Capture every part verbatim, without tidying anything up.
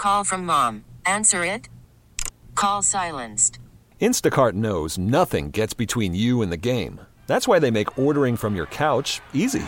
call from mom. Answer it. Call silenced. Instacart knows nothing gets between you and the game. That's why they make ordering from your couch easy.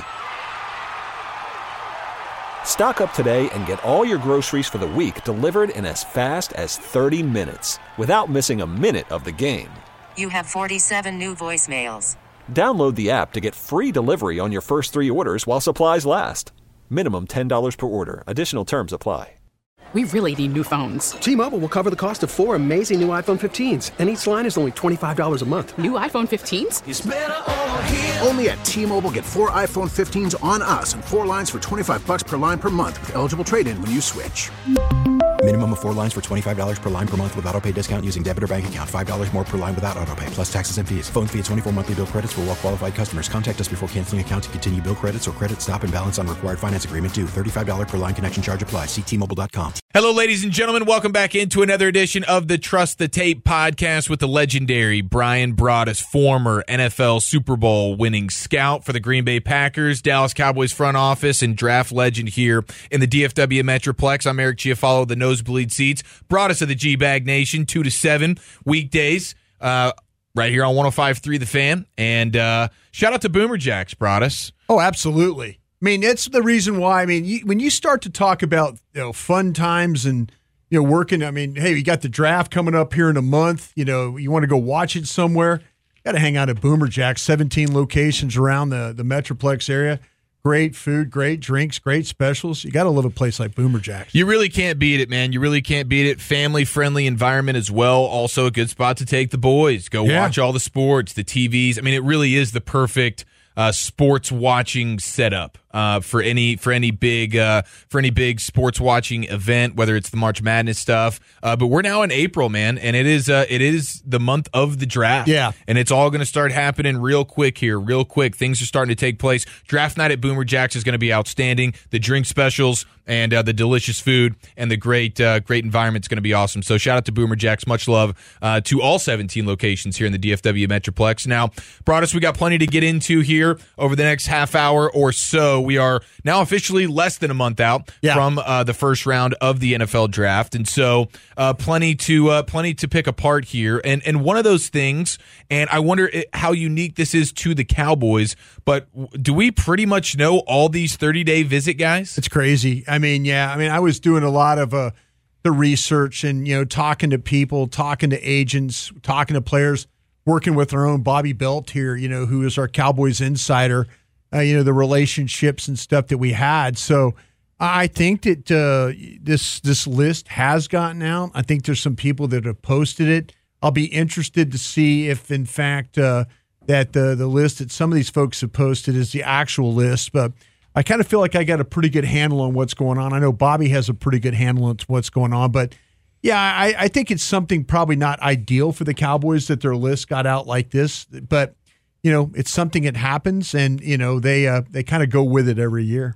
Stock up today and get all your groceries for the week delivered in as fast as thirty minutes without missing a minute of the game. You have forty-seven new voicemails. Download the app to get free delivery on your first three orders while supplies last. Minimum ten dollars per order. Additional terms apply. We really need new phones. T-Mobile will cover the cost of four amazing new iPhone fifteens, and each line is only twenty-five dollars a month. New iPhone fifteens? It's better over here. Only at T-Mobile, get four iPhone fifteens on us and four lines for twenty-five bucks per line per month with eligible trade-in when you switch. Minimum of four lines for twenty-five dollars per line per month with autopay discount using debit or bank account. five dollars more per line without autopay, plus taxes and fees. Phone fee at twenty-four monthly bill credits for well-qualified customers. Contact us before canceling account to continue bill credits or credit stop and balance on required finance agreement due. thirty-five dollars per line connection charge applies. See T Mobile dot com. Hello, ladies and gentlemen. Welcome back into another edition of the Trust the Tape podcast with the legendary Bryan Broaddus, former N F L Super Bowl winning scout for the Green Bay Packers, Dallas Cowboys front office, and draft legend here in the D F W Metroplex. I'm Eric Chiafalo, the Nosebleed Seats. Broaddus of the G-Bag Nation, two to seven weekdays, uh, right here on one oh five point three The Fan. And uh, shout out to Boomer Jacks, Broaddus. Oh, absolutely. I mean, it's the reason why. I mean, you, when you start to talk about, you know, fun times and, you know, working, I mean, hey, you got the draft coming up here in a month. You know, you want to go watch it somewhere, got to hang out at Boomer Jacks, seventeen locations around the, the Metroplex area. Great food, great drinks, great specials. You got to love a place like Boomer Jacks. You really can't beat it, man. You really can't beat it. Family-friendly environment as well. Also a good spot to take the boys. Go Yeah. watch all the sports, the T Vs. I mean, it really is the perfect uh, sports watching setup uh, for any for any big uh, for any big sports watching event, whether it's the March Madness stuff. Uh, but we're now in April, man, and it is uh, it is the month of the draft. Yeah, and it's all going to start happening real quick here, real quick. Things are starting to take place. Draft night at Boomer Jacks is going to be outstanding. The drink specials and uh, the delicious food and the great uh, great environment is going to be awesome. So shout out to Boomer Jacks. Much love uh, to all seventeen locations here in the D F W Metroplex. Now, Broaddus, we got plenty to get into here over the next half hour or so. We are now officially less than a month out yeah. from uh, the first round of the N F L draft, and so uh, plenty to uh, plenty to pick apart here. And and one of those things, and I wonder how unique this is to the Cowboys. But do we pretty much know all these thirty-day visit guys? It's crazy. I mean, yeah. I mean, I was doing a lot of uh, the research and, you know, talking to people, talking to agents, talking to players, working with our own Bobby Belt here, you know, who is our Cowboys insider, uh, you know, the relationships and stuff that we had. So I think that uh, this this list has gotten out. I think there's some people that have posted it. I'll be interested to see if, in fact, uh, that the, the list that some of these folks have posted is the actual list. But I kind of feel like I got a pretty good handle on what's going on. I know Bobby has a pretty good handle on what's going on. But, yeah, I, I think it's something probably not ideal for the Cowboys that their list got out like this. But, you know, it's something that happens, and, you know, they uh, they kind of go with it every year.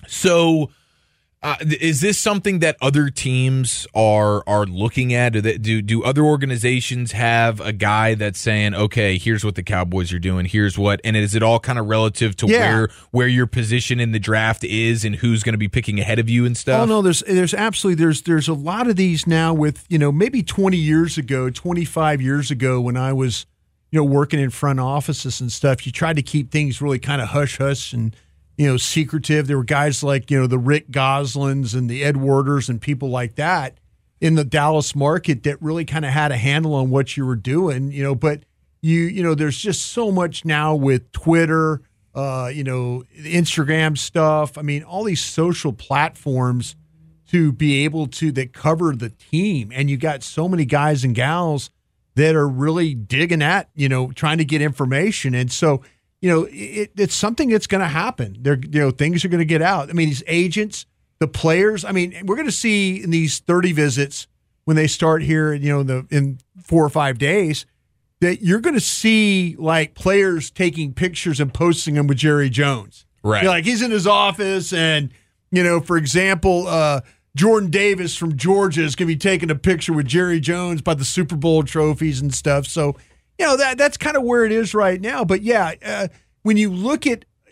So uh, is this something that other teams are are looking at? Do, they, do do other organizations have a guy that's saying, okay, here's what the Cowboys are doing, here's what, and is it all kind of relative to Yeah. where where your position in the draft is and who's going to be picking ahead of you and stuff? Oh no, there's there's absolutely there's there's a lot of these now with, you know, maybe twenty years ago, twenty-five years ago when I was, you know, working in front offices and stuff, you tried to keep things really kind of hush hush and, you know, secretive. There were guys like, you know, the Rick Goslins and the Ed Warders and people like that in the Dallas market that really kind of had a handle on what you were doing, you know, but you, you know, there's just so much now with Twitter, uh, you know, Instagram stuff. I mean, all these social platforms to be able to, that cover the team. And you got so many guys and gals that are really digging at, you know, trying to get information. And so, you know, it, it's something that's going to happen. They're, you know, things are going to get out. I mean, these agents, the players, I mean, we're going to see in these thirty visits when they start here, you know, in, the, in four or five days, that you're going to see like players taking pictures and posting them with Jerry Jones. Right. You know, like he's in his office and, you know, for example, uh, Jordan Davis from Georgia is going to be taking a picture with Jerry Jones by the Super Bowl trophies and stuff. So, you know, that that's kind of where it is right now. But, yeah, uh, when you look at,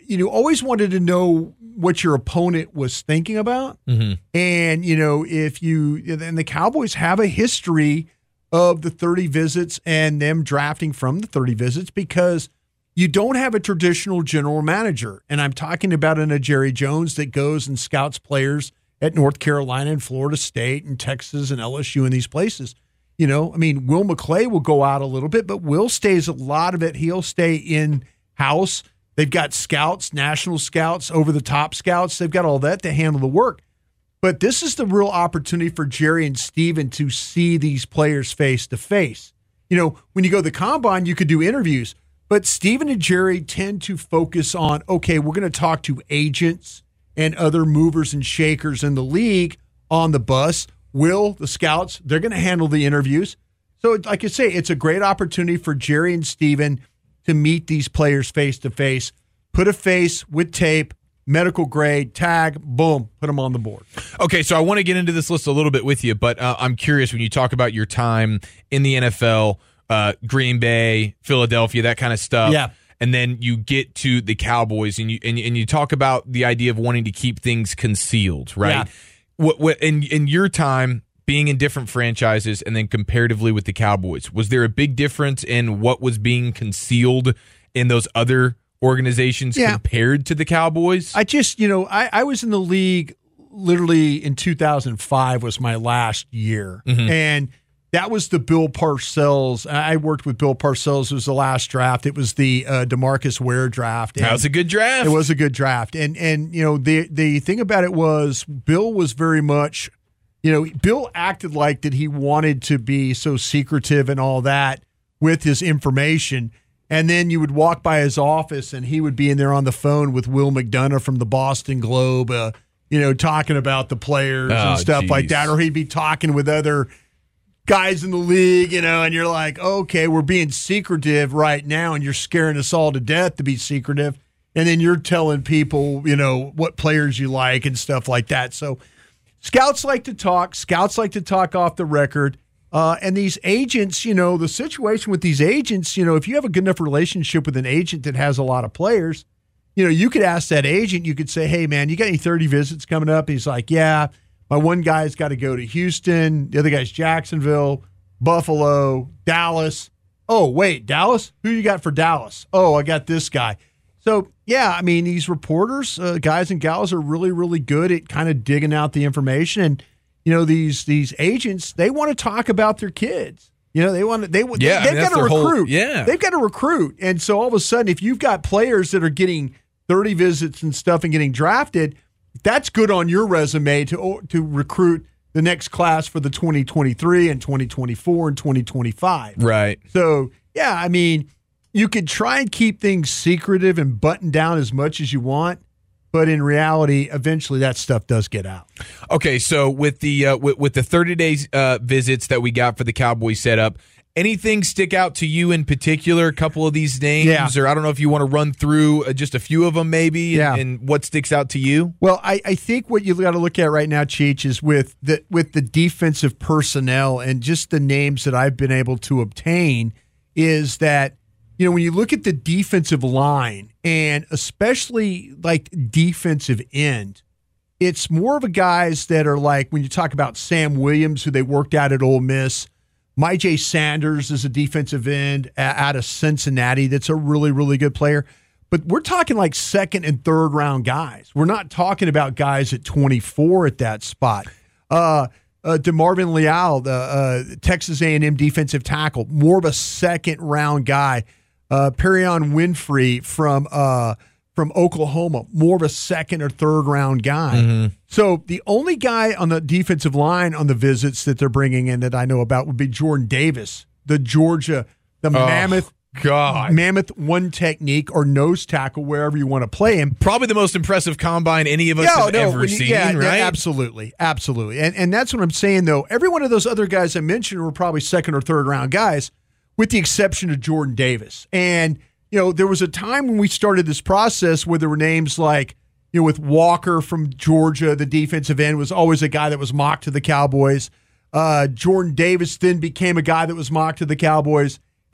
you know, always wanted to know what your opponent was thinking about. Mm-hmm. And, you know, if you, and the Cowboys have a history of the thirty visits and them drafting from the thirty visits because you don't have a traditional general manager. And I'm talking about an, a Jerry Jones that goes and scouts players at North Carolina and Florida State and Texas and L S U and these places. You know, I mean, Will McClay will go out a little bit, but Will stays a lot of it. He'll stay in-house. They've got scouts, national scouts, over-the-top scouts. They've got all that to handle the work. But this is the real opportunity for Jerry and Steven to see these players face-to-face. You know, when you go to the Combine, you could do interviews. But Steven and Jerry tend to focus on, okay, we're going to talk to agents and other movers and shakers in the league on the bus. Will, the scouts, they're going to handle the interviews. So, like I say, it's a great opportunity for Jerry and Steven to meet these players face-to-face, put a face with tape, medical grade, tag, boom, put them on the board. Okay, so I want to get into this list a little bit with you, but uh, I'm curious when you talk about your time in the N F L, uh, Green Bay, Philadelphia, that kind of stuff. Yeah. And then you get to the Cowboys, and you and, and you talk about the idea of wanting to keep things concealed, right? Yeah. What, what in in your time being in different franchises, and then comparatively with the Cowboys, was there a big difference in what was being concealed in those other organizations yeah. compared to the Cowboys? I just, you know, I, I was in the league literally in two thousand five was my last year, Mm-hmm. and that was the Bill Parcells. I worked with Bill Parcells. It was the last draft. It was the uh, DeMarcus Ware draft. That was a good draft. It was a good draft. And, and you know, the the thing about it was Bill was very much, you know, Bill acted like that he wanted to be so secretive and all that with his information. And then you would walk by his office and he would be in there on the phone with Will McDonough from the Boston Globe, uh, you know, talking about the players Oh, and stuff geez. like that. Or he'd be talking with other guys in the league, you know, and you're like, okay, we're being secretive right now, and you're scaring us all to death to be secretive. And then you're telling people, you know, what players you like and stuff like that. So scouts like to talk. Scouts like to talk off the record. Uh, and these agents, you know, the situation with these agents, you know, if you have a good enough relationship with an agent that has a lot of players, you know, you could ask that agent, you could say, hey, man, you got any thirty visits coming up? He's like, yeah. My one guy's got to go to Houston. The other guy's Jacksonville, Buffalo, Dallas. Oh, wait, Dallas? Who you got for Dallas? Oh, I got this guy. So, yeah, I mean, these reporters, uh, guys and gals, are really, really good at kind of digging out the information. And, you know, these these agents, they want to talk about their kids. You know, they want to, they, Yeah, I they've mean, that's got to their whole- recruit. yeah. They've got to recruit. And so all of a sudden, if you've got players that are getting thirty visits and stuff and getting drafted, that's good on your resume to to recruit the next class for the twenty twenty-three and twenty twenty-four and twenty twenty-five. Right. So, yeah, I mean, you could try and keep things secretive and button down as much as you want, but in reality, eventually that stuff does get out. Okay, so with the uh, with, with the thirty days uh, visits that we got for the Cowboys setup, anything stick out to you in particular? A couple of these names, Yeah. or I don't know if you want to run through uh, just a few of them, maybe, and, Yeah. and what sticks out to you. Well, I, I think what you got to look at right now, Cheech, is with the with the defensive personnel and just the names that I've been able to obtain, is that, you know, when you look at the defensive line and especially like defensive end, it's more of a guys that are like, when you talk about Sam Williams, who they worked out at Ole Miss, Myjai Sanders is a defensive end out of Cincinnati that's a really, really good player. But we're talking like second and third round guys. We're not talking about guys at twenty-four at that spot. Uh, uh, DeMarvin Leal, the uh, Texas A and M defensive tackle, more of a second round guy. Uh, Perion Winfrey from uh, from Oklahoma, more of a second or third round guy. Mm-hmm. So the only guy on the defensive line on the visits that they're bringing in that I know about would be Jordan Davis, the Georgia, the Mammoth. God. Mammoth one technique or nose tackle, wherever you want to play him. Probably the most impressive combine any of us have ever when you- seen, yeah, right? Yeah, absolutely. Absolutely. And and that's what I'm saying, though. Every one of those other guys I mentioned were probably second or third round guys, with the exception of Jordan Davis. And, you know, there was a time when we started this process where there were names like, you know, with Walker from Georgia, the defensive end was always a guy that was mocked to the Cowboys. Uh, Jordan Davis then became a guy that was mocked to the Cowboys.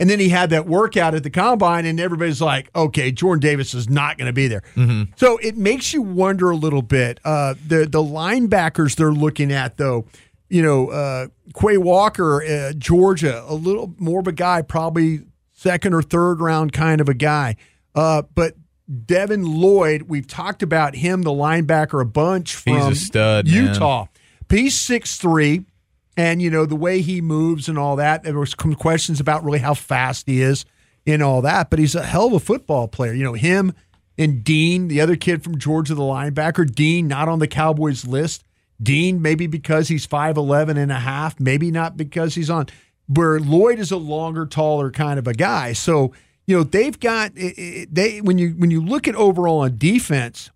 And then he had that workout at the combine, and everybody's like, okay, Jordan Davis is not going to be there. Mm-hmm. So it makes you wonder a little bit. Uh, the, the linebackers they're looking at, though, you know, uh, Quay Walker, uh, Georgia, a little more of a guy, probably second or third round kind of a guy. Uh, but Devin Lloyd, we've talked about him, the linebacker, a bunch from He's a stud, Utah. Man. He's six three. And, you know, the way he moves and all that, there was some questions about really how fast he is and all that. But he's a hell of a football player. You know, him and Dean, the other kid from Georgia, the linebacker, Dean, not on the Cowboys list. Dean, maybe because he's five eleven and a half, maybe not because he's on. Where Lloyd is a longer, taller kind of a guy. So, you know, they've got, they when you when you look at overall on defense,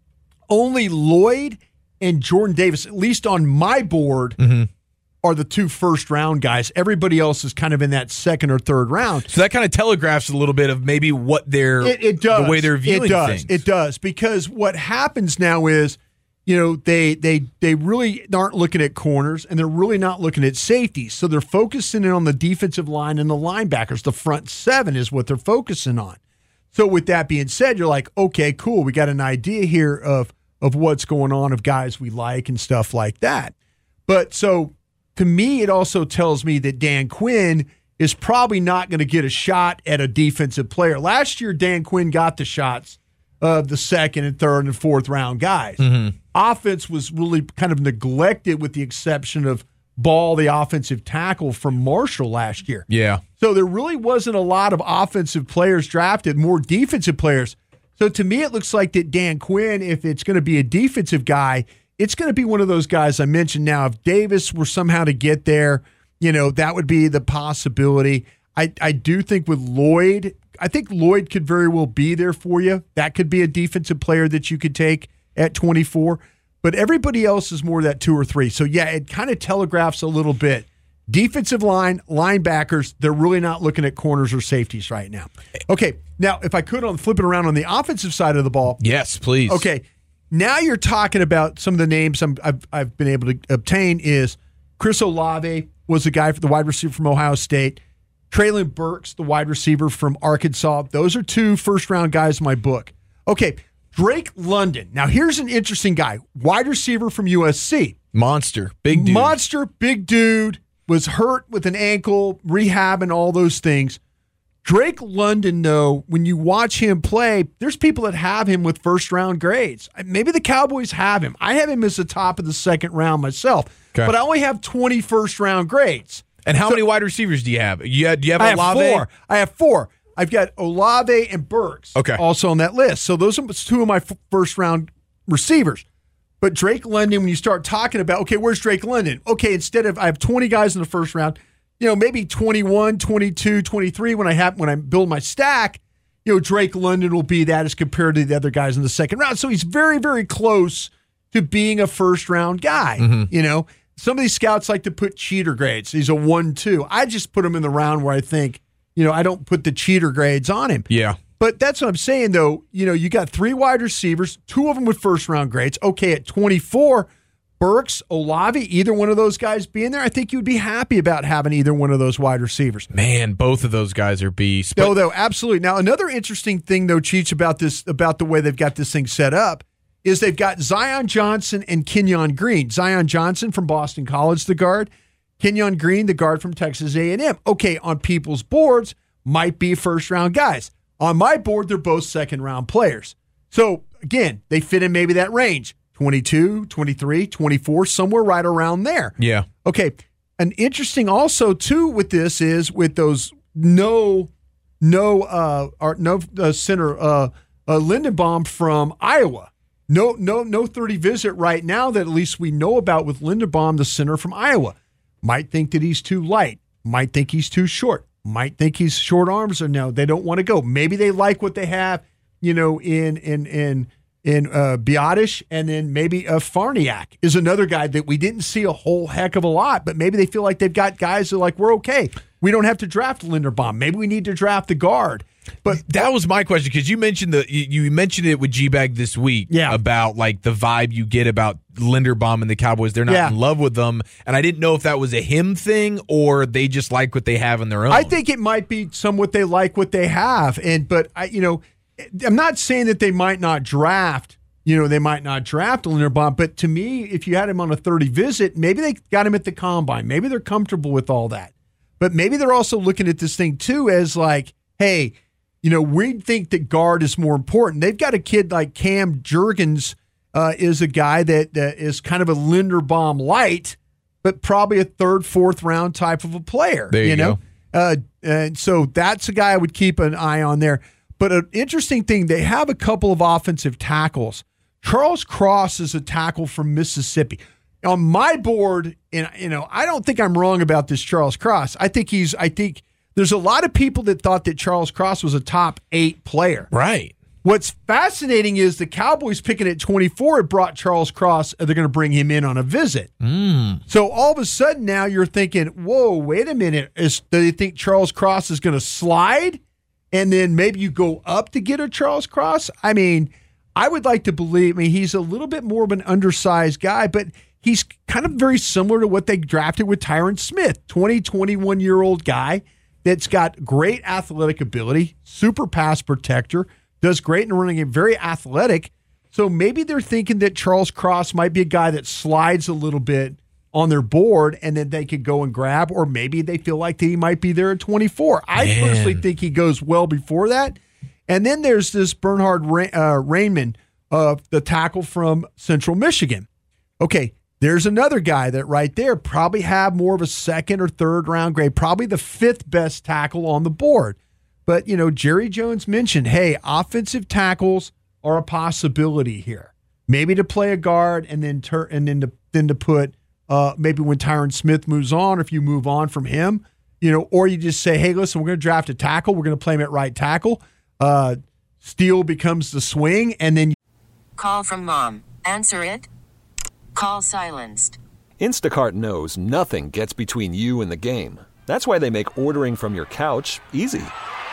only Lloyd and Jordan Davis, at least on my board, mm-hmm. are the two first-round guys. Everybody else is kind of in that second or third round. So that kind of telegraphs a little bit of maybe what they're, it, it does. the way they're viewing it does. things. It does, because what happens now is, you know, they they they really aren't looking at corners, and they're really not looking at safeties. So they're focusing in on the defensive line and the linebackers. The front seven is what they're focusing on. So with that being said, you're like, okay, cool. We got an idea here of of what's going on, of guys we like and stuff like that. But so to me, it also tells me that Dan Quinn is probably not going to get a shot at a defensive player. Last year, Dan Quinn got the shots of the second and third and fourth round guys. Mm-hmm. Offense was really kind of neglected with the exception of Ball, the offensive tackle from Marshall last year. Yeah. So there really wasn't a lot of offensive players drafted, more defensive players. So to me, it looks like that Dan Quinn, if it's going to be a defensive guy, it's going to be one of those guys I mentioned. Now, if Davis were somehow to get there, you know, that would be the possibility. I, I do think with Lloyd, I think Lloyd could very well be there for you. That could be a defensive player that you could take at twenty-four. But everybody else is more that two or three. So, yeah, it kind of telegraphs a little bit. Defensive line, linebackers, they're really not looking at corners or safeties right now. Okay, now, if I could on flip it around on the offensive side of the ball. Yes, please. Okay, now you're talking about some of the names I'm, I've, I've been able to obtain is Chris Olave was the guy for the wide receiver from Ohio State. Treylon Burks, the wide receiver from Arkansas. Those are two first-round guys in my book. Okay, Drake London. Now, here's an interesting guy. Wide receiver from U S C. Monster. Big dude. Monster, big dude. Was hurt with an ankle, rehab, and all those things. Drake London, though, when you watch him play, there's people that have him with first-round grades. Maybe the Cowboys have him. I have him as the top of the second round myself. Okay. But I only have twenty first-round grades. And how so, many wide receivers do you have? You have do you have I Olave? have four. I have four. I've got Olave and Burks okay. also on that list. So those are two of my f- first-round receivers. But Drake London, when you start talking about, okay, where's Drake London? Okay, instead of I have twenty guys in the first round, you know, maybe twenty-one, twenty-two, twenty-three when I have when I build my stack, you know, Drake London will be that as compared to the other guys in the second round. So he's very, very close to being a first-round guy, mm-hmm. you know. Some of these scouts like to put cheater grades. He's a one two. I just put him in the round where I think, you know, I don't put the cheater grades on him. Yeah. But that's what I'm saying, though. You know, you got three wide receivers, two of them with first-round grades. Okay, at twenty-four, Burks, Olave, either one of those guys being there, I think you would be happy about having either one of those wide receivers. Man, both of those guys are beasts. But- no, though, absolutely. Now, another interesting thing, though, Cheech, about this, about the way they've got this thing set up, is they've got Zion Johnson and Kenyon Green. Zion Johnson from Boston College, the guard. Kenyon Green, the guard from Texas A and M. Okay, on people's boards, might be first-round guys. On my board, they're both second-round players. So, again, they fit in maybe that range, twenty-two, twenty-three, twenty-four, somewhere right around there. Yeah. Okay, an interesting also, too, with this is with those no, no, uh, or no uh, center, uh, uh, Lindenbaum from Iowa. No, no, no thirty visit right now that at least we know about with Lindenbaum, the center from Iowa. Might think that he's too light. Might think he's too short. Might think he's short arms or no, they don't want to go. Maybe they like what they have, you know, in in in in uh, Biotish, and then maybe uh, Farniak is another guy that we didn't see a whole heck of a lot, but maybe they feel like they've got guys that are like, we're okay. We don't have to draft Linderbaum. Maybe we need to draft the guard. But that was my question, because you mentioned the you, you mentioned it with G-Bag this week yeah. about like the vibe you get about Linderbaum and the Cowboys. They're not yeah. in love with them, and I didn't know if that was a him thing or they just like what they have on their own. I think it might be somewhat they like what they have, and but I, you know, I'm not saying that they might not draft. You know, they might not draft Linderbaum, but to me, if you had him on a thirty visit, maybe they got him at the combine. Maybe they're comfortable with all that, but maybe they're also looking at this thing too as like, hey. You know, we think that guard is more important. They've got a kid like Cam Jurgens uh, is a guy that uh, is kind of a Linderbaum light, but probably a third, fourth round type of a player. There you, you know, go. Uh, and so that's a guy I would keep an eye on there. But an interesting thing, they have a couple of offensive tackles. Charles Cross is a tackle from Mississippi. On my board, and you know, I don't think I'm wrong about this Charles Cross. I think he's. I think. There's a lot of people that thought that Charles Cross was a top eight player. Right. What's fascinating is the Cowboys picking at twenty-four had brought Charles Cross, and they're going to bring him in on a visit. Mm. So all of a sudden now you're thinking, whoa, wait a minute. Is, do they think Charles Cross is going to slide? And then maybe you go up to get a Charles Cross? I mean, I would like to believe, I mean, he's a little bit more of an undersized guy, but he's kind of very similar to what they drafted with Tyron Smith, twenty, twenty-one-year-old guy that's got great athletic ability, super pass protector, does great in running game, very athletic. So maybe they're thinking that Charles Cross might be a guy that slides a little bit on their board and then they could go and grab, or maybe they feel like he might be there at twenty-four. I Man. personally think he goes well before that. And then there's this Bernhard Ra- uh, Rainman, uh, the tackle from Central Michigan. Okay, there's another guy that right there probably have more of a second or third round grade, probably the fifth best tackle on the board. But, you know, Jerry Jones mentioned, hey, offensive tackles are a possibility here. Maybe to play a guard and then tur- and then to then to put uh, maybe when Tyron Smith moves on, or if you move on from him, you know, or you just say, hey, listen, we're going to draft a tackle. We're going to play him at right tackle. Uh, Steele becomes the swing, and then Call from mom. Answer it. Call silenced. Instacart knows nothing gets between you and the game. That's why they make ordering from your couch easy.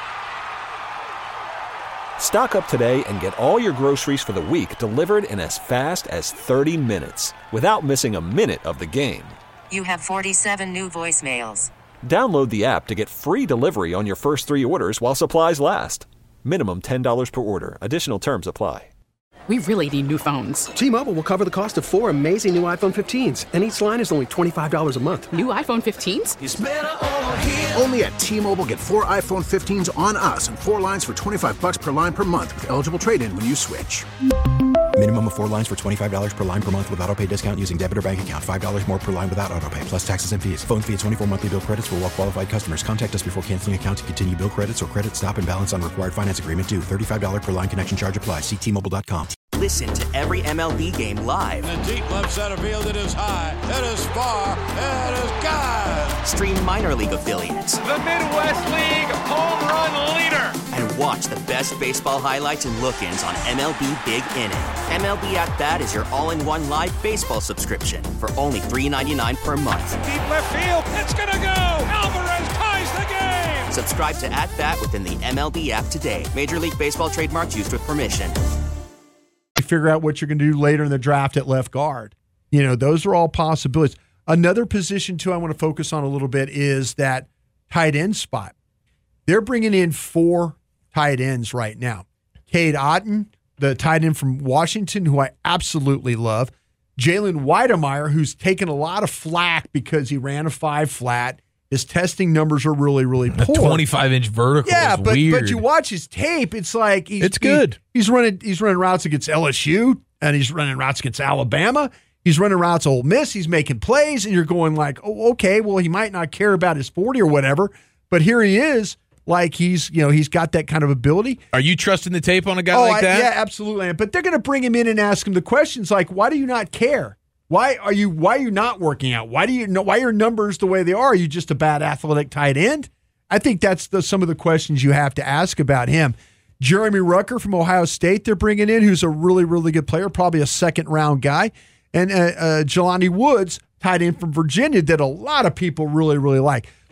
Stock up today and get all your groceries for the week delivered in as fast as thirty minutes without missing a minute of the game. You have forty-seven new voicemails. Download the app to get free delivery on your first three orders while supplies last. Minimum ten dollars per order. Additional terms apply. We really need new phones. T-Mobile will cover the cost of four amazing new iPhone fifteens, and each line is only twenty-five dollars a month. New iPhone fifteens? It's better over here. Only at T-Mobile, get four iPhone fifteens on us and four lines for twenty-five bucks per line per month with eligible trade-in when you switch. Minimum of four lines for twenty-five dollars per line per month with autopay discount using debit or bank account. five dollars more per line without autopay, plus taxes and fees. Phone fee at twenty-four monthly bill credits for well-qualified customers. Contact us before canceling account to continue bill credits or credit stop and balance on required finance agreement due. thirty-five dollars per line connection charge applies. See T Mobile dot com. Listen to every M L B game live. In the deep left center field, it is high, it is far, it is gone. Stream minor league affiliates. The Midwest League home run leader. And watch the best baseball highlights and look-ins on M L B Big Inning. M L B At Bat is your all-in-one live baseball subscription for only three dollars and ninety-nine cents per month. Deep left field, it's gonna go. Alvarez ties the game. Subscribe to At Bat within the M L B app today. Major League Baseball trademarks used with permission. Figure out what you're going to do later in the draft at left guard. You know, those are all possibilities. Another position, too, I want to focus on a little bit is that tight end spot. They're bringing in four tight ends right now. Cade Otton, the tight end from Washington, who I absolutely love. Jalen Weidemeyer, who's taken a lot of flack because he ran a five flat. His testing numbers are really, really poor. twenty-five inch vertical yeah, is but, weird. but you watch his tape, it's like he's, it's good. He, he's running he's running routes against L S U, and he's running routes against Alabama. He's running routes Ole Miss. He's making plays, and you're going like, oh, okay, well, he might not care about his forty or whatever, but here he is, like he's you know he's got that kind of ability. Are you trusting the tape on a guy oh, like I, that? Yeah, absolutely. But they're going to bring him in and ask him the questions like, why do you not care? Why are you why are you not working out? Why do you know why are your numbers the way they are? Are you just a bad athletic tight end? I think that's the, some of the questions you have to ask about him. Jeremy Rucker from Ohio State they're bringing in, who's a really, really good player, probably a second-round guy. And uh, uh, Jelani Woods, tight end from Virginia, that a lot of people really, really like.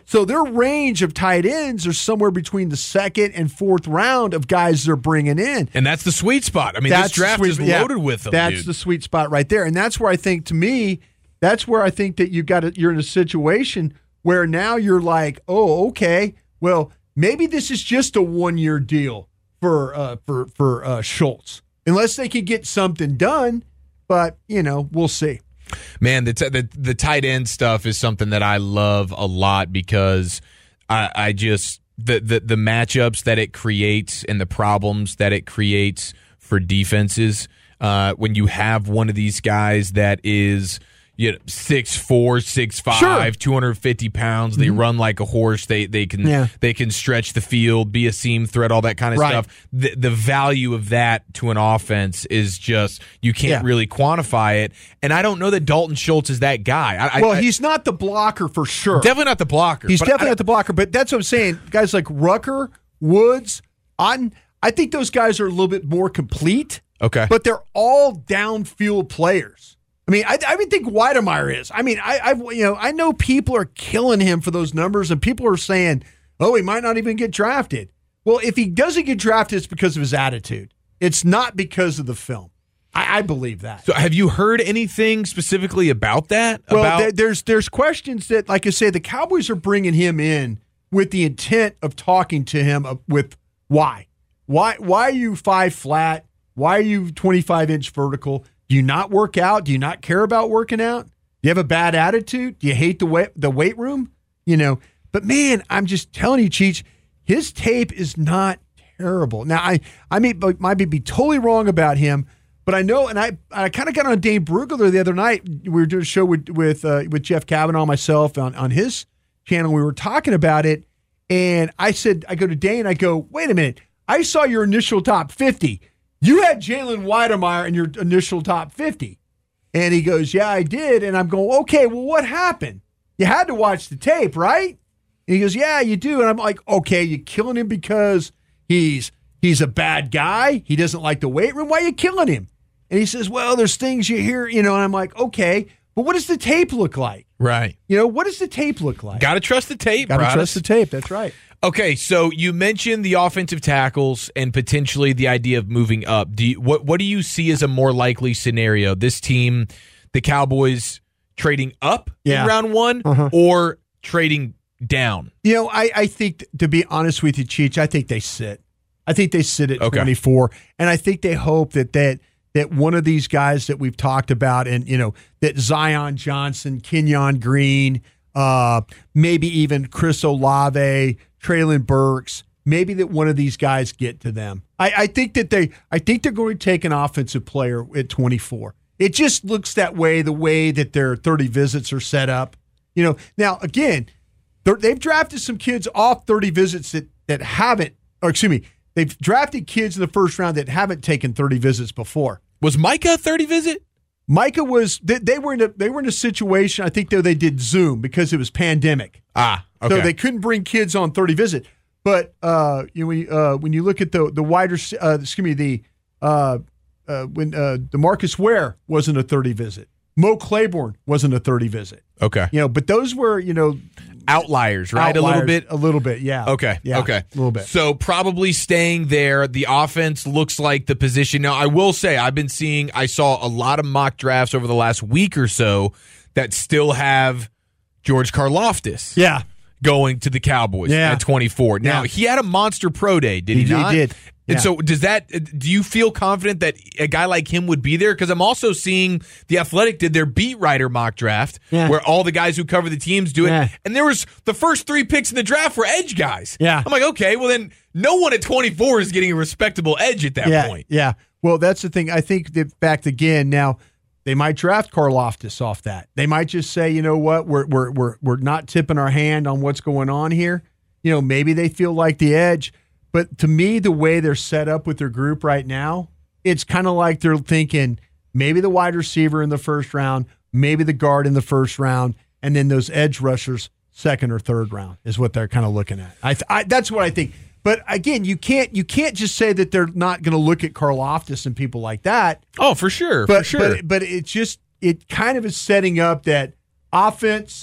So their range of tight ends are somewhere between the second and fourth round of guys they're bringing in. And that's the sweet spot. I mean, that's this draft sweet, is yeah, loaded with them, That's dude. the sweet spot right there. And that's where I think, to me, that's where I think that you got to, you're in a situation where now you're like, oh, okay, well, maybe this is just a one-year deal for uh, for for uh, Schultz, unless they can get something done. But you know, we'll see. Man, the, t- the the tight end stuff is something that I love a lot because I, I just the, the the matchups that it creates and the problems that it creates for defenses uh, when you have one of these guys that is, you know, six four, six five, Sure. two hundred fifty pounds. They Mm-hmm. run like a horse. They they can Yeah. they can stretch the field, be a seam threat, all that kind of Right. stuff. The the value of that to an offense is just you can't Yeah. really quantify it. And I don't know that Dalton Schultz is that guy. I, Well, I, he's not the blocker for sure. definitely not the blocker. He's but definitely I- not the blocker, but that's what I'm saying. Guys like Rucker, Woods, Otten, I think those guys are a little bit more complete. Okay. But they're all downfield players. I mean, I, I even think Weidemeyer is. I mean, I, I've you know I know people are killing him for those numbers, and people are saying, "Oh, he might not even get drafted." Well, if he doesn't get drafted, it's because of his attitude. It's not because of the film. I, I believe that. So have you heard anything specifically about that? Well, about there, there's there's questions that, like I say, the Cowboys are bringing him in with the intent of talking to him of- with why, why, why are you five flat? Why are you twenty-five inch vertical? Do you not work out? Do you not care about working out? Do you have a bad attitude? Do you hate the weight the weight room? You know, but man, I'm just telling you, Cheech, his tape is not terrible. Now, I I may might be totally wrong about him. But I know, and I, I kind of got on Dane Brugler the other night. We were doing a show with with uh, with Jeff Kavanaugh and myself on, on his channel. We were talking about it, and I said, I go to Dane, I go, wait a minute. I saw your initial top fifty. You had Jalen Weidemeyer in your initial top fifty. And he goes, yeah, I did. And I'm going, okay, well, what happened? You had to watch the tape, right? And he goes, yeah, you do. And I'm like, okay, you killing him because he's he's a bad guy? He doesn't like the weight room? Why are you killing him? And he says, well, there's things you hear, you know, and I'm like, okay, but what does the tape look like? right. You know, what does the tape look like? Got to trust the tape. Got to Broadus. trust the tape. That's right. Okay, so you mentioned the offensive tackles and potentially the idea of moving up. Do you, what what do you see as a more likely scenario? This team, the Cowboys, trading up Yeah. in round one Uh-huh. or trading down? You know, I, I think, to be honest with you, Cheech, I think they sit. I think they sit at Okay. twenty-four, and I think they hope that that that one of these guys that we've talked about, and you know, that Zion Johnson, Kenyon Green, uh, maybe even Chris Olave, Traylon Burks, maybe that one of these guys get to them. I, I think that they, I think they're going to take an offensive player at twenty-four. It just looks that way, the way that their thirty visits are set up. You know, now again, they're- they've drafted some kids off thirty visits that that haven't, or excuse me, they've drafted kids in the first round that haven't taken thirty visits before. Was Micah a thirty visit? Micah was they, they were in a they were in a situation, I think, though, they did Zoom because it was pandemic. Ah, okay. So they couldn't bring kids on thirty visit. But uh, you know, when you, uh, when you look at the the wider, uh, excuse me, the uh, uh, when uh, DeMarcus Ware wasn't a thirty visit, Mo Claiborne wasn't a thirty visit. Okay. You know, but those were, you know, Outliers, right? a little outliers, bit. a little bit, yeah. Okay. yeah, Okay. a little bit. So probably staying there. The offense looks like the position. Now, I will say, I've been seeing, I saw a lot of mock drafts over the last week or so that still have George Karlaftis Yeah, going to the Cowboys Yeah. at twenty-four. Now, Yeah. he had a monster pro day, did he, He- he not? did. And Yeah. so does that, do you feel confident that a guy like him would be there? Because I'm also seeing The Athletic did their beat writer mock draft Yeah. where all the guys who cover the teams do it. Yeah. And there was the first three picks in the draft were edge guys. Yeah. I'm like, okay, well then no one at twenty-four is getting a respectable edge at that yeah, point. yeah. Well, that's the thing. I think that back again now, they might draft Karlaftis off that. They might just say, you know what, we're we're we're we're not tipping our hand on what's going on here. You know, maybe they feel like the edge. But to me, the way they're set up with their group right now, it's kind of like they're thinking maybe the wide receiver in the first round, maybe the guard in the first round, and then those edge rushers second or third round is what they're kind of looking at. I, I that's what I think. But again, you can't you can't just say that they're not going to look at Karlaftis and people like that. Oh, for sure, But for sure. but but it's just it kind of is setting up that offense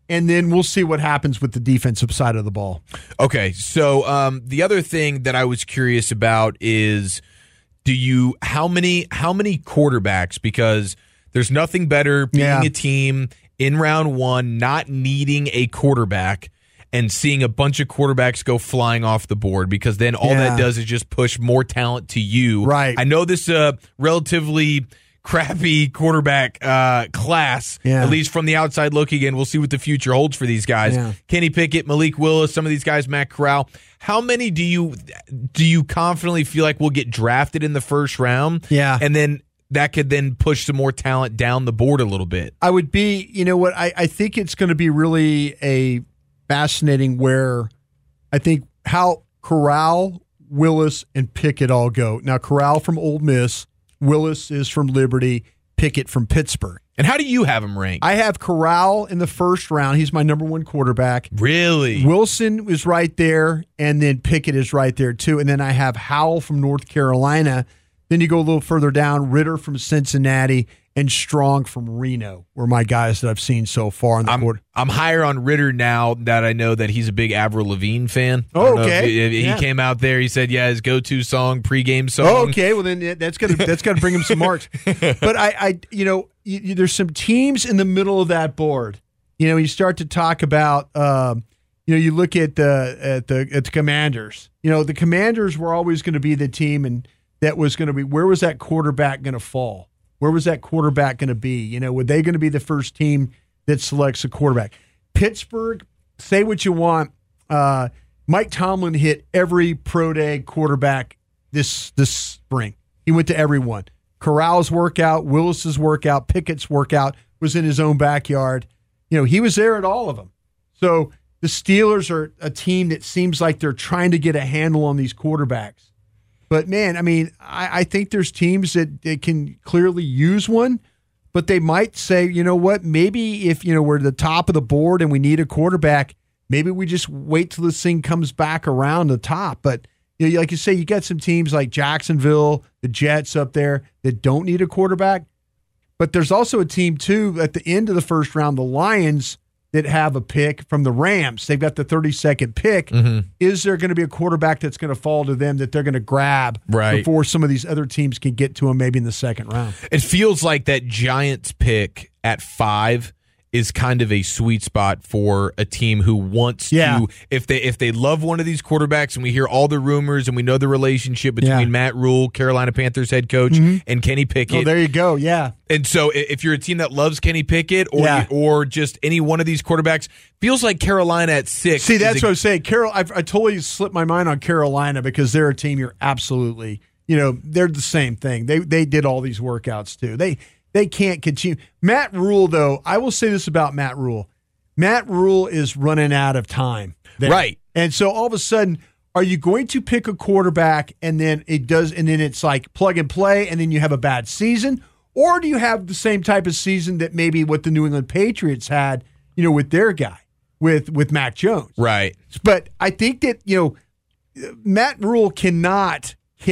and then we'll see what happens with the defensive side of the ball. Okay, so um, the other thing that I was curious about is, do you how many how many quarterbacks? Because there's nothing better being Yeah. a team in round one, not needing a quarterback, and seeing a bunch of quarterbacks go flying off the board, because then all Yeah. that does is just push more talent to you. Right. I know this uh, relatively crappy quarterback uh, class, Yeah. at least from the outside looking in. We'll see what the future holds for these guys. Yeah. Kenny Pickett, Malik Willis, some of these guys, Matt Corral. How many do you do you confidently feel like will get drafted in the first round? Yeah. And then that could then push some more talent down the board a little bit. I would be, you know what, I, I think it's going to be really a fascinating where I think how Corral, Willis, and Pickett all go. Now, Corral from Ole Miss, Willis is from Liberty, Pickett from Pittsburgh. And how do you have them ranked? I have Corral in the first round. He's my number one quarterback. Really? Wilson is right there, and then Pickett is right there too. And then I have Howell from North Carolina. Then you go a little further down, Ritter from Cincinnati, and Strong from Reno were my guys that I've seen so far in the I'm, quarter. I'm higher on Ritter now that I know that he's a big Avril Lavigne fan. I Oh, don't know if okay. he, if he Yeah. came out there. He said, yeah, his go-to song, pregame song. Oh, okay. Well, then yeah, that's got to that's got to bring him some marks. But I, I, you know, you, you, there's some teams in the middle of that board. You know, you start to talk about, um, you know, you look at the at the at the Commanders. You know, the Commanders were always going to be the team, and that was going to be, where was that quarterback going to fall? Where was that quarterback going to be? You know, were they going to be the first team that selects a quarterback? Pittsburgh, say what you want. Uh, Mike Tomlin hit every pro day quarterback this this spring. He went to everyone. Corral's workout, Willis's workout, Pickett's workout was in his own backyard. You know, he was there at all of them. So the Steelers are a team that seems like they're trying to get a handle on these quarterbacks. But, man, I mean, I, I think there's teams that, that can clearly use one, but they might say, you know what, maybe if, you know, we're at the top of the board and we need a quarterback, maybe we just wait till this thing comes back around the top. But, you know, like you say, you got some teams like Jacksonville, the Jets up there that don't need a quarterback. But there's also a team, too, at the end of the first round, the Lions, that have a pick from the Rams. They've got the thirty-second pick. Mm-hmm. Is there going to be a quarterback that's going to fall to them that they're going to grab Right. before some of these other teams can get to them maybe in the second round? It feels like that Giants pick at five is kind of a sweet spot for a team who wants Yeah. to, if they if they love one of these quarterbacks, and we hear all the rumors and we know the relationship between Yeah. Matt Rule, Carolina Panthers head coach, Mhm. and Kenny Pickett. Oh, there you go. Yeah. And so i- if you're a team that loves Kenny Pickett or Yeah. or just any one of these quarterbacks, feels like Carolina at six. See, is that's a- what I was saying. Carol, I've, I totally slipped my mind on Carolina because they're a team you're absolutely, you know, they're the same thing. They they did all these workouts too. They they can't continue. Matt Rule, though, I will say this about Matt Rule. Matt Rule is running out of time. there. Right. And so all of a sudden, are you going to pick a quarterback and then it does, and then it's like plug and play, and then you have a bad season? Or do you have the same type of season that maybe what the New England Patriots had, you know, with their guy, with with Mac Jones? Right. But I think that, you know, Matt Rule cannot,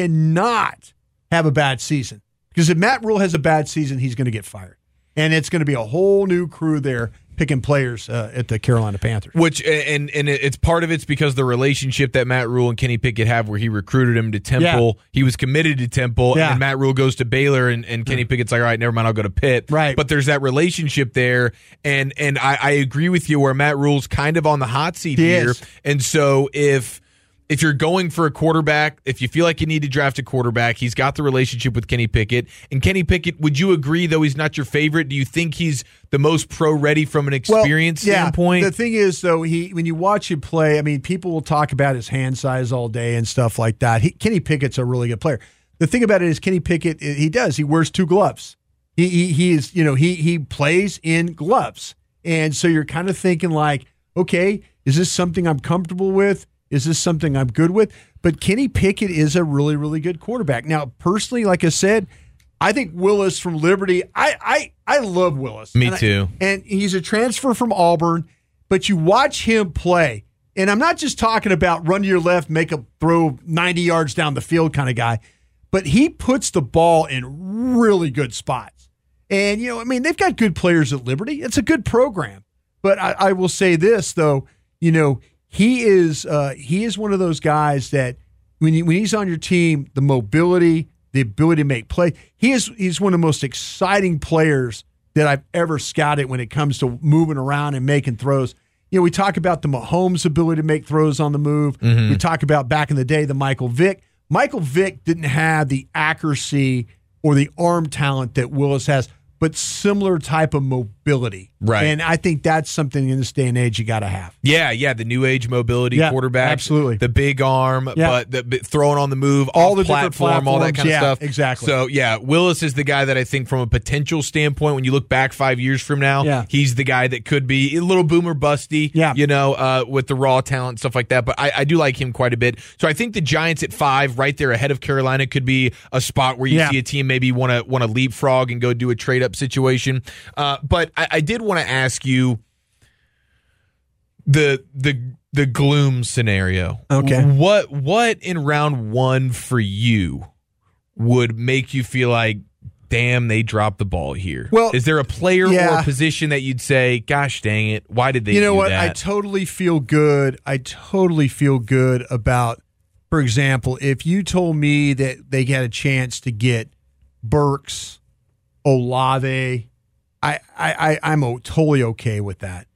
cannot have a bad season. Because if Matt Rule has a bad season, he's going to get fired. And it's going to be a whole new crew there picking players uh, at the Carolina Panthers. Which and and it's part of it's because the relationship that Matt Rule and Kenny Pickett have, where he recruited him to Temple, Yeah. he was committed to Temple, Yeah. and then Matt Rule goes to Baylor, and, and Kenny Pickett's like, all right, never mind, I'll go to Pitt. Right. But there's that relationship there, and and I, I agree with you where Matt Rule's kind of on the hot seat He here, is. and so if. If you're going for a quarterback, if you feel like you need to draft a quarterback, he's got the relationship with Kenny Pickett. And Kenny Pickett, would you agree, though he's not your favorite? Do you think he's the most pro-ready from an experience Well, yeah, standpoint? The thing is, though, he when you watch him play, I mean, people will talk about his hand size all day and stuff like that. He, Kenny Pickett's a really good player. The thing about it is, Kenny Pickett, he does. He wears two gloves. He he, he is, you know, he he plays in gloves, and so you're kind of thinking like, okay, is this something I'm comfortable with? Is this something I'm good with? But Kenny Pickett is a really, really good quarterback. Now, personally, like I said, I think Willis from Liberty, I I, I love Willis. Me And I- too. and he's a transfer from Auburn, but you watch him play, and I'm not just talking about run to your left, make a throw ninety yards down the field kind of guy, but he puts the ball in really good spots. And, you know, I mean, they've got good players at Liberty. It's a good program. But I, I will say this though, you know, he is uh, he is one of those guys that when you, when he's on your team, the mobility, the ability to make play, he is he's one of the most exciting players that I've ever scouted when it comes to moving around and making throws. You know, we talk about the Mahomes' ability to make throws on the move. Mm-hmm. We talk about back in the day the Michael Vick. Michael Vick didn't have the accuracy or the arm talent that Willis has, but similar type of mobility. Right. And I think that's something in this day and age you got to have. Yeah, yeah, the new age mobility yeah, quarterback. Absolutely. The big arm, yeah. but the but throwing on the move, all off the platform, all that kind yeah, of stuff. Exactly. So, yeah, Willis is the guy that I think from a potential standpoint, when you look back five years from now, yeah. he's the guy that could be a little boomer busty, yeah. you know, uh, with the raw talent and stuff like that. But I, I do like him quite a bit. So I think the Giants at five, right there ahead of Carolina, could be a spot where you yeah. see a team maybe want to want to leapfrog and go do a trade-up situation. Uh, but I, I did want to ask you, The the the gloom scenario. Okay. What what in round one for you would make you feel like, damn, they dropped the ball here? Well, is there a player yeah. or a position that you'd say, gosh dang it, why did they You know do what? that? I totally feel good. I totally feel good about, for example, if you told me that they had a chance to get Burks, Olave, I, I, I I'm totally okay with that.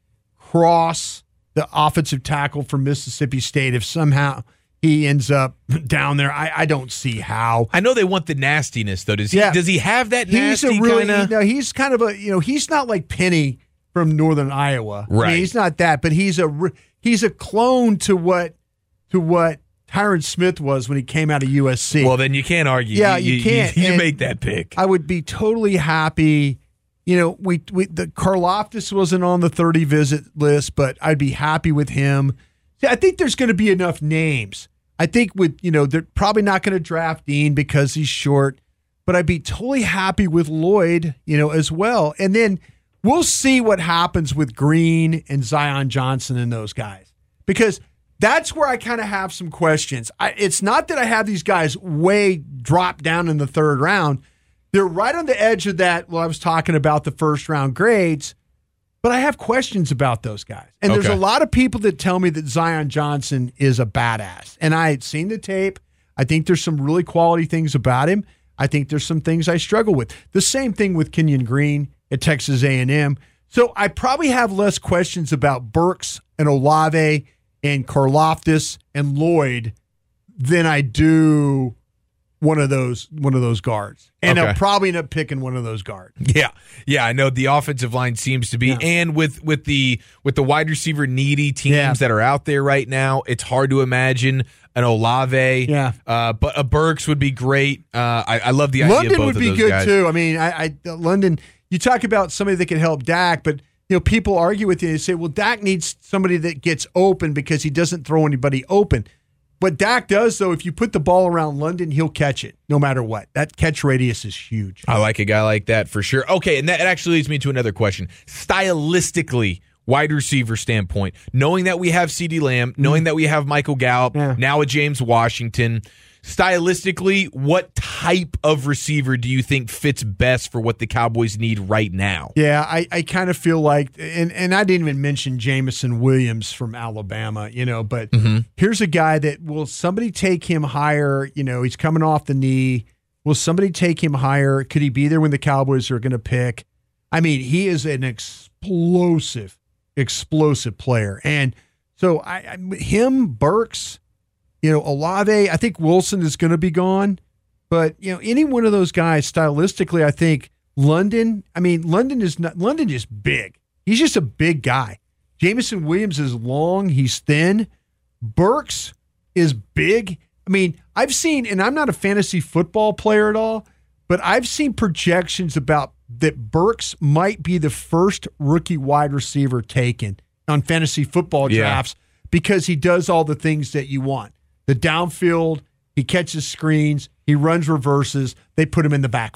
Cross, the offensive tackle from Mississippi State, if somehow he ends up down there, I, I don't see how. I know they want the nastiness though. Does he? Yeah. Does he have that He's nasty a really, kind of? no, he's kind of a, you know, he's not like Penny from Northern Iowa. Right. I mean, he's not that, but he's a he's a clone to what to what Tyron Smith was when he came out of U S C. Well, then you can't argue. Yeah, you, you can't. You, you And make that pick. I would be totally happy. You know, we, we the Karlaftis wasn't on the thirty visit list, but I'd be happy with him. See, I think there's going to be enough names. I think with, you know, they're probably not going to draft Dean because he's short, but I'd be totally happy with Lloyd, you know, as well. And then we'll see what happens with Green and Zion Johnson and those guys, because that's where I kind of have some questions. I, it's not that I have these guys way dropped down in the third round. They're right on the edge of that. Well, I was talking about the first round grades, but I have questions about those guys. And there's Okay. a lot of people that tell me that Zion Johnson is a badass. And I had seen the tape. I think there's some really quality things about him. I think there's some things I struggle with. The same thing with Kenyon Green at Texas A and M. So I probably have less questions about Burks and Olave and Karlaftis and Lloyd than I do one of those one of those guards. And Okay. I'll probably end up picking one of those guards. Yeah, yeah, I know the offensive line seems to be, Yeah. and with with the with the wide receiver needy teams Yeah. that are out there right now, it's hard to imagine an Olave. Yeah. uh, but a Burks would be great. Uh, I, I love the idea London of both would of be those good guys. too. I mean, I, I London. You talk about somebody that can help Dak, but you know people argue with you and say, "Well, Dak needs somebody that gets open because he doesn't throw anybody open." What Dak does, though, if you put the ball around London, he'll catch it no matter what. That catch radius is huge. I like a guy like that for sure. Okay, and that actually leads me to another question. Stylistically, wide receiver standpoint, knowing that we have CeeDee Lamb, knowing that we have Michael Gallup, Yeah. now a James Washington, stylistically, what type of receiver do you think fits best for what the Cowboys need right now? Yeah, I, I kind of feel like, and, and I didn't even mention Jamison Williams from Alabama, you know, but Mm-hmm. here's a guy that, will somebody take him higher? You know, he's coming off the knee. Will somebody take him higher? Could he be there when the Cowboys are going to pick? I mean, he is an explosive, explosive player. And so I, I him, Burks, you know, Olave, I think Wilson is going to be gone. But, you know, any one of those guys, stylistically, I think London, I mean, London is not, London is big. He's just a big guy. Jamison Williams is long. He's thin. Burks is big. I mean, I've seen, and I'm not a fantasy football player at all, but I've seen projections about that Burks might be the first rookie wide receiver taken on fantasy football Yeah. drafts because he does all the things that you want. The downfield, he catches screens, he runs reverses, they put him in the backfield.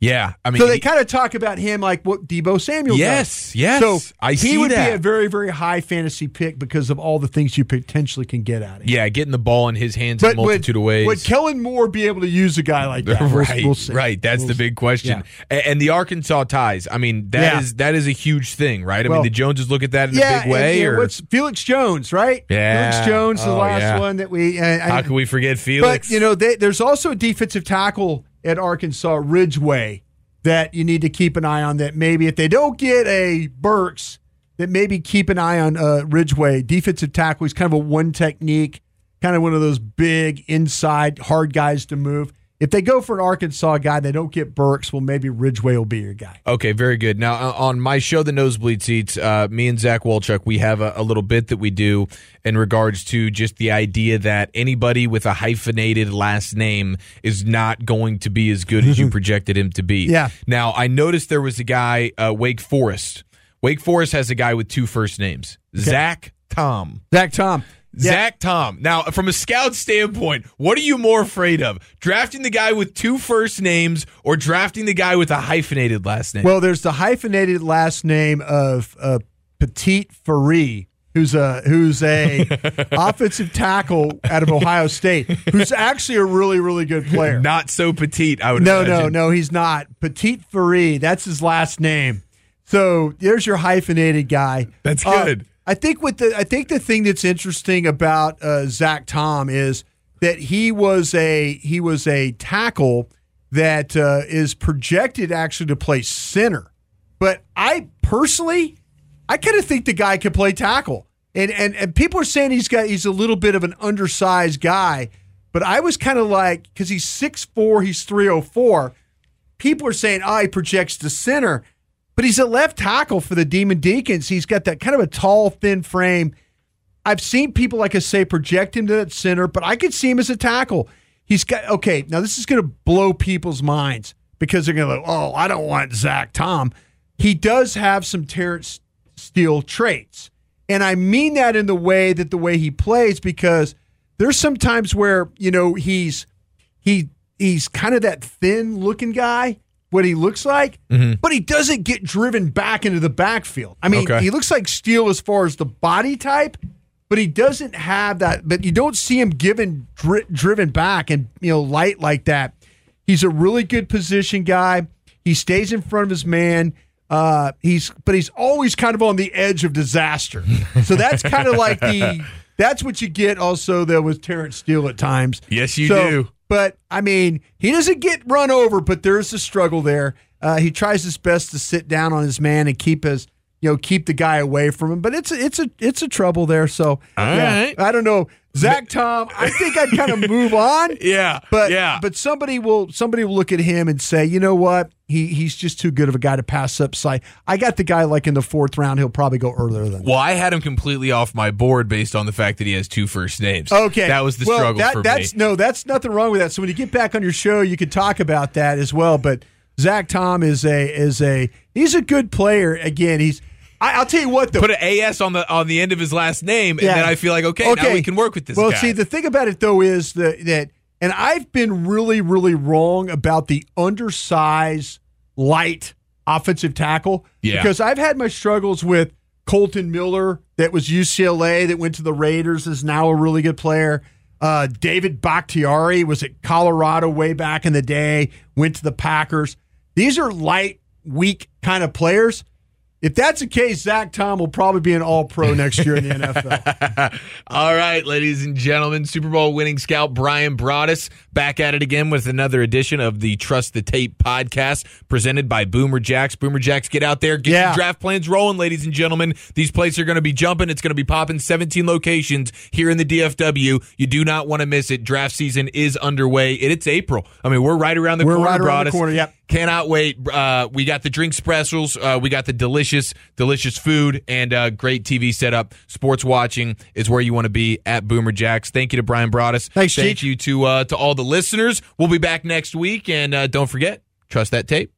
Yeah, I mean, so they he- kind of talk about him like what Deebo Samuel Yes, does. yes, So I he see would that. be a very, very high fantasy pick because of all the things you potentially can get out of him. yeah, getting the ball in his hands in a But multitude would, of ways. would Kellen Moore be able to use a guy like that? We'll- right, we'll see. right. That's We'll the see. big question. Yeah. A- And the Arkansas ties. I mean, that is Yeah. that is a huge thing, right? I Well, mean, the Joneses look at that in Yeah, a big way. and, you know, or what's Felix Jones, right? Yeah. Felix Jones, the Oh, last yeah. one that we. Uh, how I, can we forget Felix? But you know, they, there's also a defensive tackle at Arkansas, Ridgeway, that you need to keep an eye on. That maybe if they don't get a Burks, that maybe keep an eye on uh, Ridgeway, defensive tackle. He's kind of a one technique, kind of one of those big inside hard guys to move. If they go for an Arkansas guy, they don't get Burks. Well, maybe Ridgeway will be your guy. Okay, very good. Now, uh, on my show, The Nosebleed Seats, uh, me and Zach Wolchuk, we have a, a little bit that we do in regards to just the idea that anybody with a hyphenated last name is not going to be as good as you projected him to be. Yeah. Now, I noticed there was a guy, uh, Wake Forest. Wake Forest has a guy with two first names, okay. Zach Tom. Zach Tom. Yeah. Zach Tom. Now, from a scout standpoint, what are you more afraid of? Drafting the guy with two first names or drafting the guy with a hyphenated last name? Well, there's the hyphenated last name of uh, Petit Faree, who's a who's a offensive tackle out of Ohio State, who's actually a really, really good player. Not so petite, I would No, imagine. no, no, he's not. Petit Faree, that's his last name. So there's your hyphenated guy. That's Uh, good. I think what the I think the thing that's interesting about uh, Zach Tom is that he was a he was a tackle that uh, is projected actually to play center. But I personally, I kind of think the guy could play tackle. And and and people are saying he's got he's a little bit of an undersized guy. But I was kind of like, because he's six foot four, he's three oh four. People are saying, oh, he projects to center. But he's a left tackle for the Demon Deacons. He's got that kind of a tall, thin frame. I've seen people, like I say, project him to that center, but I could see him as a tackle. He's got, okay, now this is going to blow people's minds because they're going to go, oh, I don't want Zach Tom. He does have some Terrence Steele traits. And I mean that in the way that the way he plays, because there's some times where, you know, he's he he's kind of that thin-looking guy, what he looks like, mm-hmm. but he doesn't get driven back into the backfield. I mean, okay. he looks like Steele as far as the body type, but he doesn't have that. But you don't see him given dri- driven back and, you know, light like that. He's a really good position guy. He stays in front of his man. Uh, he's but he's always kind of on the edge of disaster. So that's kind of like the that's what you get also there with Terrence Steele at times. Yes, you so, do. But, I mean, he doesn't get run over, but there is a struggle there. Uh, he tries his best to sit down on his man and keep his, you know, keep the guy away from him. But it's a, it's a it's a trouble there. So, All yeah, right. I don't know. Zach Tom, I think I'd kind of move on. Yeah, But yeah. but somebody will somebody will look at him and say, you know what? He he's just too good of a guy to pass up sight. I got the guy like in the fourth round. He'll probably go earlier than that. Well, I had him completely off my board based on the fact that he has two first names. Okay, that was the well, struggle that, for that's, me. No, that's nothing wrong with that. So when you get back on your show, you can talk about that as well. But Zach Tom is a is a he's a good player. Again, he's. I, I'll tell you what, though. Put an A S on the on the end of his last name, and Yeah. then I feel like okay, now we can work with this Well, guy. see, the thing about it though is that that, and I've been really, really wrong about the undersized, light offensive tackle. Yeah. Because I've had my struggles with Colton Miller, that was U C L A, that went to the Raiders, is now a really good player. Uh, David Bakhtiari was at Colorado way back in the day, went to the Packers. These are light, weak kind of players. If that's the case, Zach Tom will probably be an all-pro next year in the N F L. All right, ladies and gentlemen, Super Bowl winning scout Brian Broaddus back at it again with another edition of the Trust the Tape podcast presented by Boomer Jacks. Boomer Jacks, get out there, get Yeah. your draft plans rolling, ladies and gentlemen. These plays are going to be jumping. It's going to be popping seventeen locations here in the D F W. You do not want to miss it. Draft season is underway, and it's April. I mean, we're right around the We're corner, right around the Broaddus. corner, yep. Cannot wait. Uh, we got the drink specials. Uh, we got the delicious, delicious food and uh, great T V setup. Sports watching is where you want to be at Boomer Jacks. Thank you to Brian Broaddus. Thanks, Thank Cheech. you to uh, to all the listeners. We'll be back next week, and uh, don't forget, trust that tape.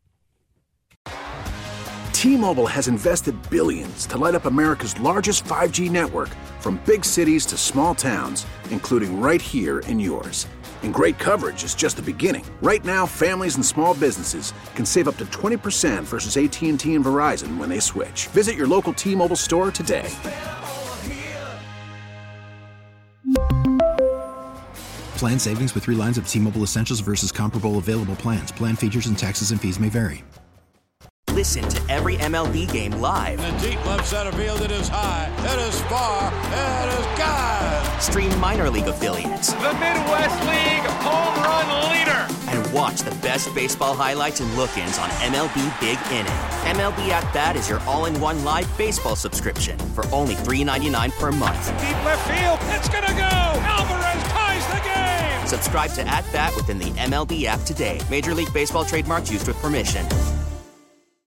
T-Mobile has invested billions to light up America's largest five G network, from big cities to small towns, including right here in yours. And great coverage is just the beginning. Right now, families and small businesses can save up to twenty percent versus A T and T and Verizon when they switch. Visit your local T-Mobile store today. Plan savings with three lines of T-Mobile Essentials versus comparable available plans. Plan features and taxes and fees may vary. Listen to every M L B game live. In the deep left center field, it is high, it is far, it is gone. Stream minor league affiliates. The Midwest League home run leader. And watch the best baseball highlights and look-ins on M L B Big Inning. M L B At Bat is your all-in-one live baseball subscription for only three dollars and ninety-nine cents per month. Deep left field, it's gonna go. Alvarez ties the game. Subscribe to At Bat within the M L B app today. Major League Baseball trademarks used with permission.